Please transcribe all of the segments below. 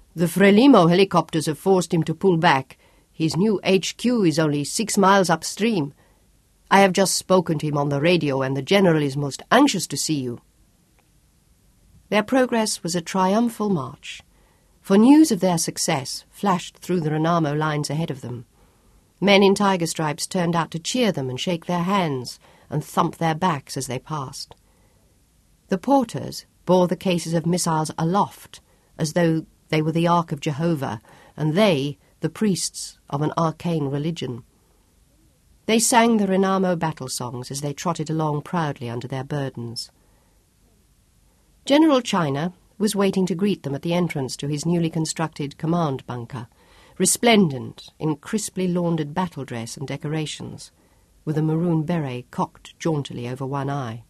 The Frelimo helicopters have forced him to pull back. His new HQ is only 6 miles upstream. I have just spoken to him on the radio, and the General is most anxious to see you." Their progress was a triumphal march, for news of their success flashed through the Renamo lines ahead of them. Men in tiger stripes turned out to cheer them and shake their hands and thump their backs as they passed. The porters bore the cases of missiles aloft, as though they were the Ark of Jehovah, and they the priests of an arcane religion. They sang the Renamo battle songs as they trotted along proudly under their burdens. General China was waiting to greet them at the entrance to his newly constructed command bunker, resplendent in crisply laundered battle dress and decorations, with a maroon beret cocked jauntily over one eye.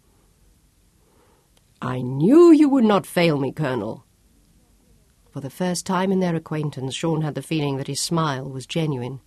"I knew you would not fail me, Colonel." For the first time in their acquaintance, Sean had the feeling that his smile was genuine.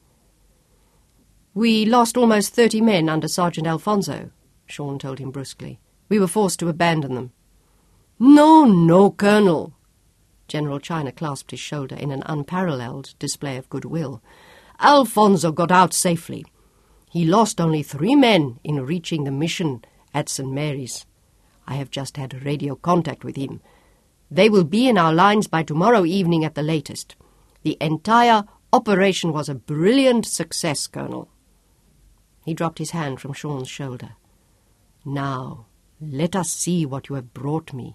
"We lost almost 30 men under Sergeant Alfonso," Sean told him brusquely. "We were forced to abandon them." "No, no, Colonel." General China clasped his shoulder in an unparalleled display of goodwill. "Alfonso got out safely. He lost only 3 men in reaching the mission at St. Mary's. I have just had radio contact with him. They will be in our lines by tomorrow evening at the latest. The entire operation was a brilliant success, Colonel." He dropped his hand from Sean's shoulder. "Now, let us see what you have brought me."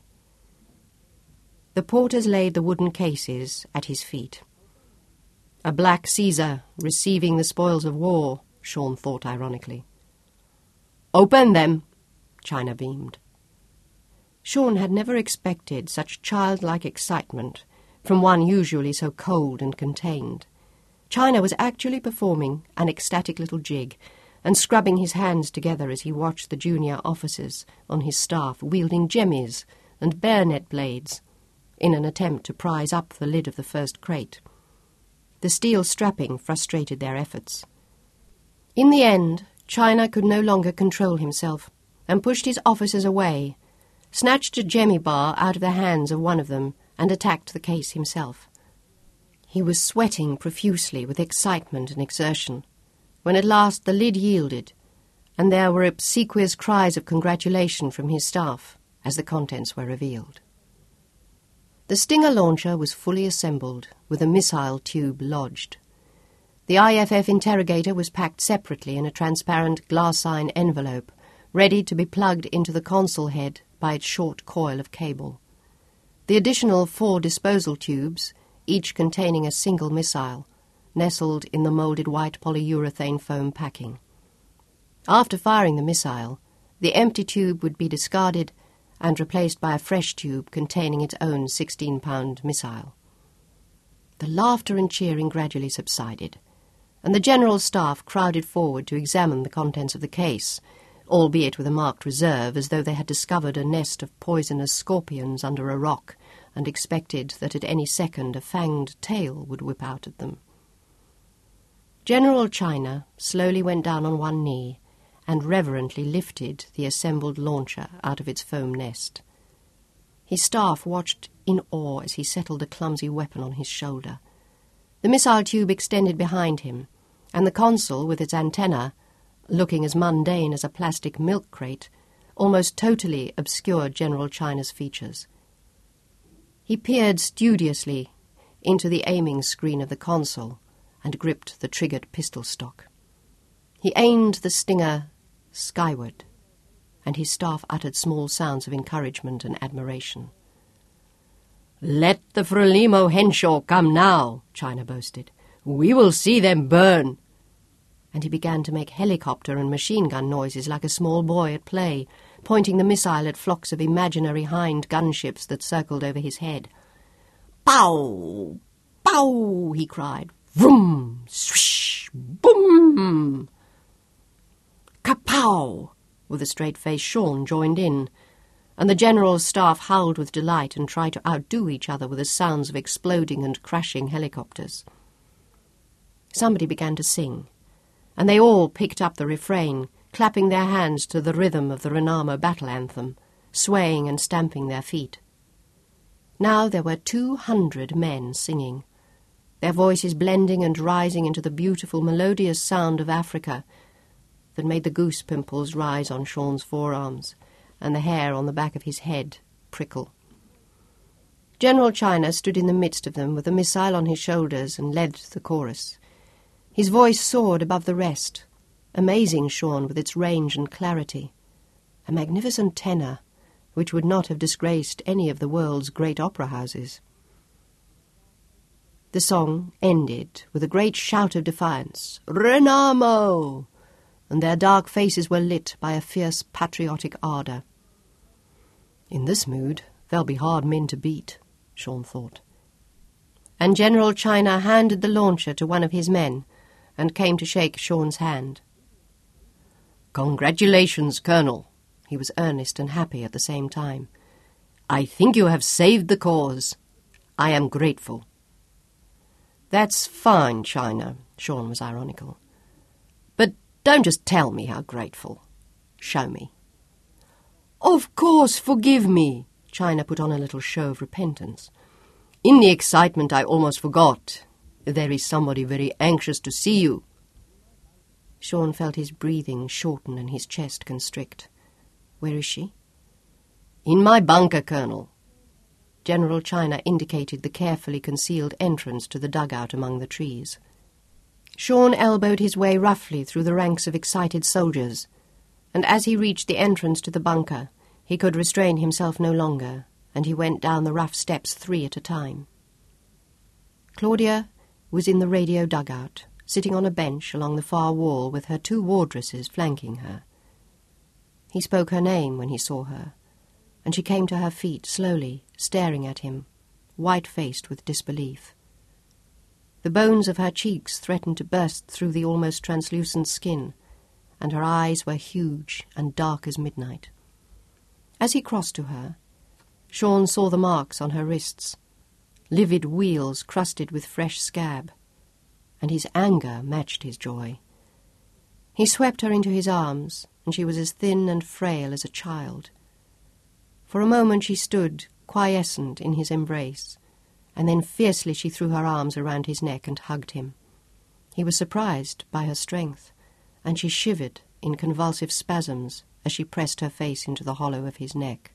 The porters laid the wooden cases at his feet. A black Caesar receiving the spoils of war, Sean thought ironically. "Open them," China beamed. Sean had never expected such childlike excitement from one usually so cold and contained. China was actually performing an ecstatic little jig and scrubbing his hands together as he watched the junior officers on his staff wielding jemmies and bayonet blades in an attempt to prise up the lid of the first crate. The steel strapping frustrated their efforts. In the end, China could no longer control himself and pushed his officers away, snatched a jemmy bar out of the hands of one of them and attacked the case himself. He was sweating profusely with excitement and exertion when at last the lid yielded, and there were obsequious cries of congratulation from his staff as the contents were revealed. The Stinger launcher was fully assembled, with a missile tube lodged. The IFF interrogator was packed separately in a transparent glassine envelope, ready to be plugged into the console head by its short coil of cable. The additional 4 disposal tubes, each containing a single missile, nestled in the moulded white polyurethane foam packing. After firing the missile, the empty tube would be discarded and replaced by a fresh tube containing its own 16-pound missile. The laughter and cheering gradually subsided, and the general staff crowded forward to examine the contents of the case, albeit with a marked reserve, as though they had discovered a nest of poisonous scorpions under a rock and expected that at any second a fanged tail would whip out at them. General China slowly went down on one knee and reverently lifted the assembled launcher out of its foam nest. His staff watched in awe as he settled the clumsy weapon on his shoulder. The missile tube extended behind him, and the console with its antenna, looking as mundane as a plastic milk crate, almost totally obscured General China's features. He peered studiously into the aiming screen of the console and gripped the triggered pistol stock. He aimed the Stinger skyward, and his staff uttered small sounds of encouragement and admiration. "Let the Frelimo Henshaw come now," China boasted. "We will see them burn." And he began to make helicopter and machine gun noises like a small boy at play, pointing the missile at flocks of imaginary hind gunships that circled over his head. "Pow! Pow!" he cried. "Vroom! Swish! Boom!" "Kapow!" With a straight face, Sean joined in, and the general's staff howled with delight and tried to outdo each other with the sounds of exploding and crashing helicopters. Somebody began to sing, and they all picked up the refrain, clapping their hands to the rhythm of the Renamo battle anthem, swaying and stamping their feet. Now there were 200 men singing, their voices blending and rising into the beautiful melodious sound of Africa that made the goose pimples rise on Sean's forearms and the hair on the back of his head prickle. General China stood in the midst of them with a missile on his shoulders and led the chorus. His voice soared above the rest, amazing Sean with its range and clarity, a magnificent tenor which would not have disgraced any of the world's great opera houses. The song ended with a great shout of defiance, "Renamo!" and their dark faces were lit by a fierce patriotic ardour. In this mood, they'll be hard men to beat, Sean thought. And General China handed the launcher to one of his men and came to shake Sean's hand. "Congratulations, Colonel." He was earnest and happy at the same time. "I think you have saved the cause. I am grateful." "That's fine, China," Sean was ironical. "But don't just tell me how grateful. Show me." "Of course, forgive me," China put on a little show of repentance. "In the excitement I almost forgot. There is somebody very anxious to see you." Sean felt his breathing shorten and his chest constrict. "Where is she?" "In my bunker, Colonel." General China indicated the carefully concealed entrance to the dugout among the trees. Sean elbowed his way roughly through the ranks of excited soldiers, and as he reached the entrance to the bunker, he could restrain himself no longer, and he went down the rough steps 3 at a time. Claudia was in the radio dugout, sitting on a bench along the far wall with her 2 wardresses flanking her. He spoke her name when he saw her, and she came to her feet slowly, staring at him, white-faced with disbelief. The bones of her cheeks threatened to burst through the almost translucent skin, and her eyes were huge and dark as midnight. As he crossed to her, Sean saw the marks on her wrists, livid weals crusted with fresh scab, and his anger matched his joy. He swept her into his arms, and she was as thin and frail as a child. For a moment she stood, quiescent in his embrace, and then fiercely she threw her arms around his neck and hugged him. He was surprised by her strength, and she shivered in convulsive spasms as she pressed her face into the hollow of his neck.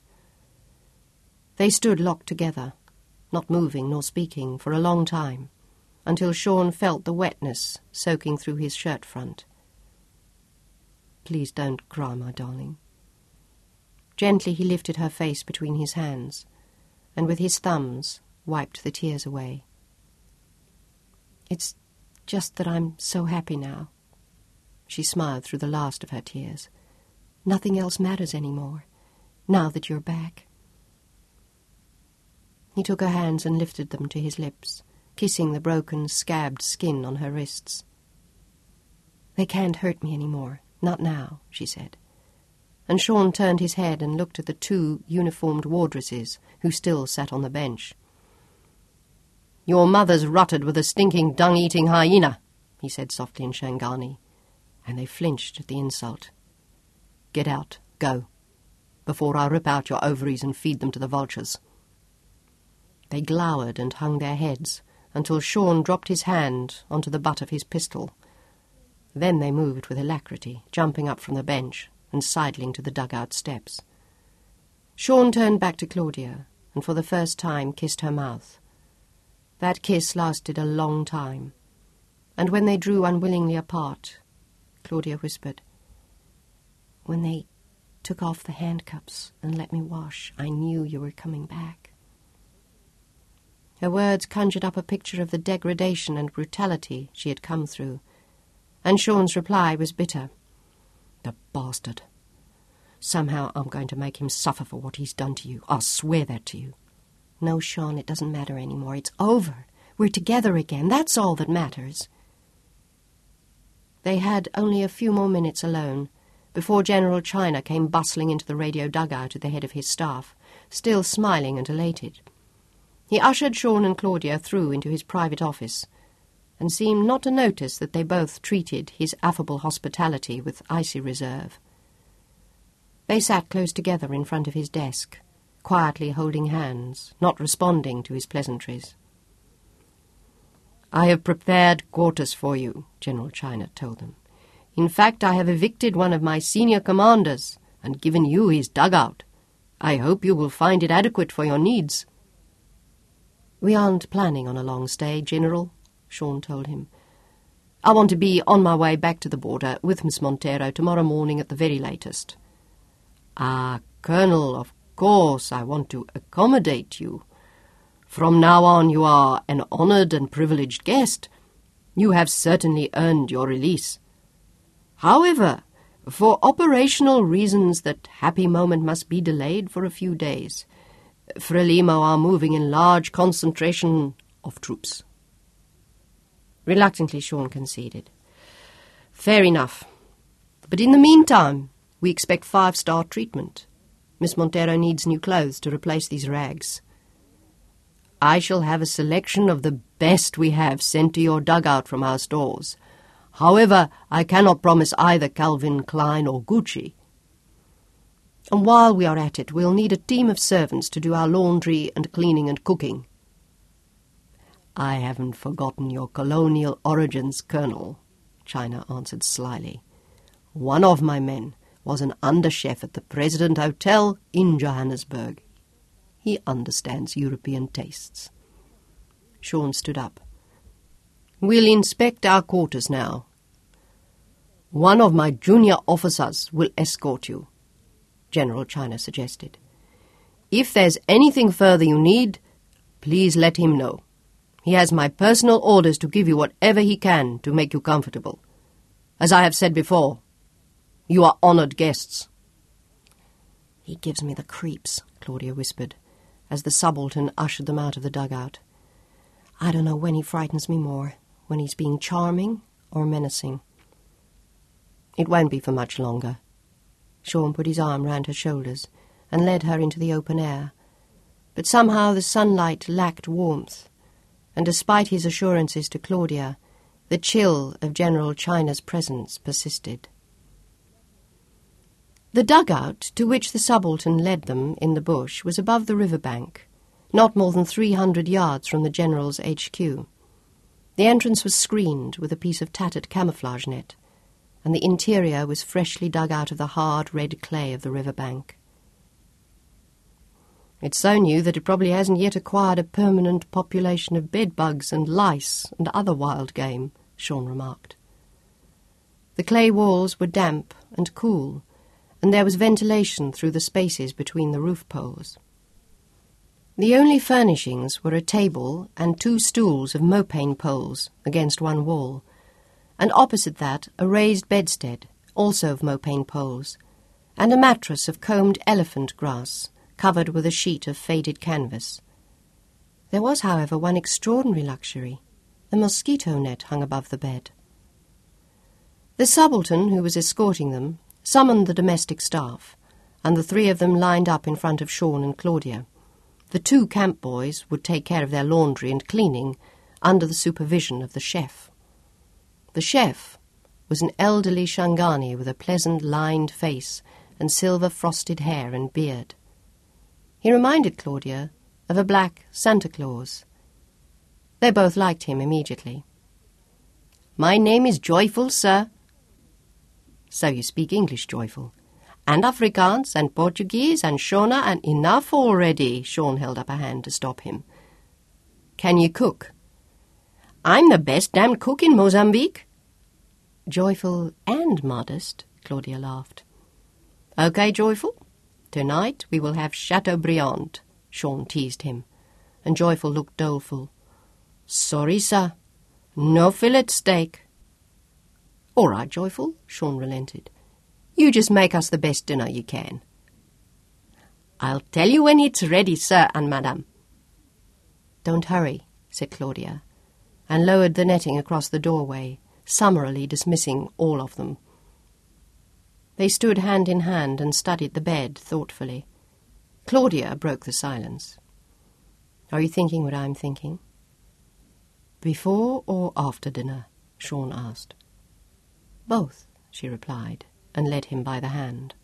They stood locked together, not moving nor speaking, for a long time, until Sean felt the wetness soaking through his shirt front. "Please don't cry, my darling." Gently he lifted her face between his hands, and with his thumbs wiped the tears away. "It's just that I'm so happy now." She smiled through the last of her tears. "Nothing else matters anymore, now that you're back." He took her hands and lifted them to his lips, kissing the broken, scabbed skin on her wrists. "They can't hurt me anymore, not now," she said. And Sean turned his head and looked at the 2 uniformed wardresses who still sat on the bench. "Your mother's rutted with a stinking dung-eating hyena," he said softly in Shangani, and they flinched at the insult. "Get out, go, before I rip out your ovaries and feed them to the vultures." They glowered and hung their heads until Sean dropped his hand onto the butt of his pistol. Then they moved with alacrity, jumping up from the bench and sidling to the dugout steps. Sean turned back to Claudia and for the first time kissed her mouth. That kiss lasted a long time, and when they drew unwillingly apart, Claudia whispered, "When they took off the handcuffs and let me wash, I knew you were coming back." Her words conjured up a picture of the degradation and brutality she had come through, and Sean's reply was bitter. "The bastard. Somehow I'm going to make him suffer for what he's done to you. I'll swear that to you." "No, Sean, it doesn't matter anymore. It's over. We're together again. That's all that matters." They had only a few more minutes alone before General China came bustling into the radio dugout at the head of his staff, still smiling and elated. He ushered Sean and Claudia through into his private office, and seemed not to notice that they both treated his affable hospitality with icy reserve. They sat close together in front of his desk, quietly holding hands, not responding to his pleasantries. "I have prepared quarters for you," General China told them. "In fact, I have evicted one of my senior commanders and given you his dugout. I hope you will find it adequate for your needs." "We aren't planning on a long stay, General," Sean told him. "I want to be on my way back to the border with Miss Montero tomorrow morning at the very latest." "Ah, Colonel, of course I want to accommodate you. From now on you are an honoured and privileged guest. You have certainly earned your release. However, for operational reasons that happy moment must be delayed for a few days. Frelimo are moving in large concentration of troops." Reluctantly, Sean conceded. "Fair enough. But in the meantime, we expect 5-star treatment. Miss Montero needs new clothes to replace these rags. I shall have a selection of the best we have sent to your dugout from our stores. However, I cannot promise either Calvin Klein or Gucci. And while we are at it, we'll need a team of servants to do our laundry and cleaning and cooking." "I haven't forgotten your colonial origins, Colonel," China answered slyly. "One of my men was an under-chef at the President Hotel in Johannesburg. He understands European tastes." Sean stood up. "We'll inspect our quarters now. One of my junior officers will escort you," General China suggested. "If there's anything further you need, please let him know. He has my personal orders to give you whatever he can to make you comfortable. As I have said before, you are honoured guests." "He gives me the creeps," Claudia whispered, as the subaltern ushered them out of the dugout. "I don't know when he frightens me more, when he's being charming or menacing." "It won't be for much longer." Sean put his arm round her shoulders and led her into the open air. But somehow the sunlight lacked warmth, and despite his assurances to Claudia, the chill of General China's presence persisted. The dugout to which the subaltern led them in the bush was above the river bank, not more than 300 yards from the General's HQ. The entrance was screened with a piece of tattered camouflage net, and the interior was freshly dug out of the hard red clay of the river bank. "It's so new that it probably hasn't yet acquired a permanent population of bedbugs and lice and other wild game," Sean remarked. The clay walls were damp and cool, and there was ventilation through the spaces between the roof poles. The only furnishings were a table and 2 stools of mopane poles against one wall, and opposite that a raised bedstead, also of mopane poles, and a mattress of combed elephant grass covered with a sheet of faded canvas. There was, however, one extraordinary luxury. A mosquito net hung above the bed. The subaltern, who was escorting them, summoned the domestic staff, and the 3 of them lined up in front of Sean and Claudia. The 2 camp boys would take care of their laundry and cleaning under the supervision of the chef. The chef was an elderly Shangani with a pleasant lined face and silver frosted hair and beard. He reminded Claudia of a black Santa Claus. They both liked him immediately. "My name is Joyful, sir." "So you speak English, Joyful?" "And Afrikaans and Portuguese and Shona and enough already." Sean held up a hand to stop him. "Can you cook?" "I'm the best damned cook in Mozambique." "Joyful and modest," Claudia laughed. "Okay, Joyful. Tonight we will have Chateaubriand," Sean teased him, and Joyful looked doleful. "Sorry, sir. No fillet steak." "All right, Joyful," Sean relented. "You just make us the best dinner you can." "I'll tell you when it's ready, sir and madam." "Don't hurry," said Claudia, and lowered the netting across the doorway, summarily dismissing all of them. They stood hand in hand and studied the bed thoughtfully. Claudia broke the silence. "Are you thinking what I'm thinking?" "Before or after dinner?" Sean asked. "Both," she replied, and led him by the hand.